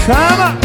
Chama!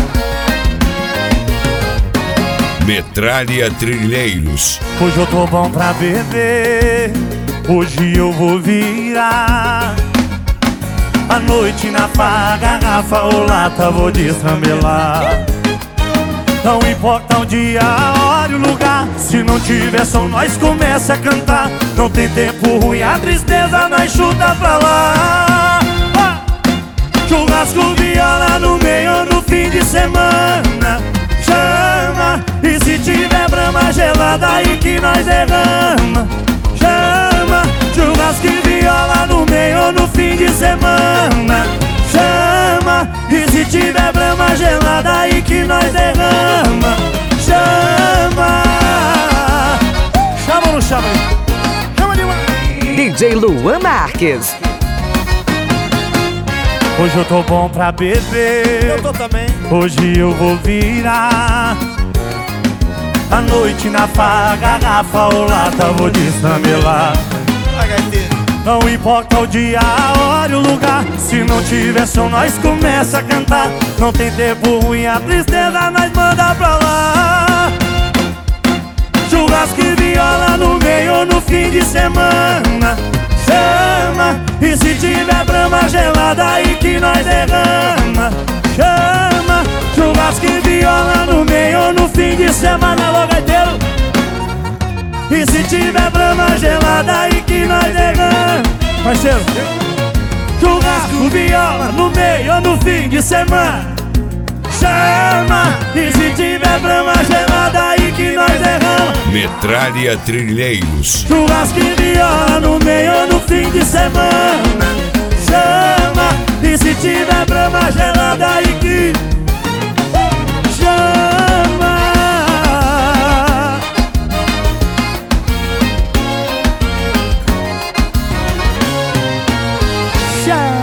Metralha Trilheiros. Hoje eu tô bom pra beber, hoje eu vou virar a noite na farra, garrafa ou lata, vou destrambelar. Não importa o dia, a hora e o lugar, se não tiver som nós começa a cantar. Não tem tempo ruim, a tristeza nós chuta pra lá. Churrasco, viola no meio no fim de semana. Chama, e se tiver brama gelada aí que nós derrama. Chama, churrasco e viola no meio no fim de semana. Chama, e se tiver brama gelada aí que nós derrama. Chama. Chama ou não chama aí? Chama demais. DJ Luan Marques. Hoje eu tô bom pra beber, eu tô também. Hoje eu vou virar a noite na farra, garrafa ou lata, vou destrambelar. Não importa o dia, a hora e o lugar, se não tiver som nós começa a cantar. Não tem tempo ruim, a tristeza nós manda pra lá. Churrasco e viola no meio no fim de semana. Chama, e se tiver brama gelada aí que nós derrama. Chama, churrasco e viola no meio no fim de semana. Alô, gaiteiro. E se tiver brama gelada aí que nós derrama. Parceiro, churrasco, viola no meio no fim de semana. Chama, e se tiver brama gelada aí que nós derrama. Metralha Trilheiros. Churrasco e viola no meio no fim de semana. Chama, e se tiver brama gelada aí que chama. Chama.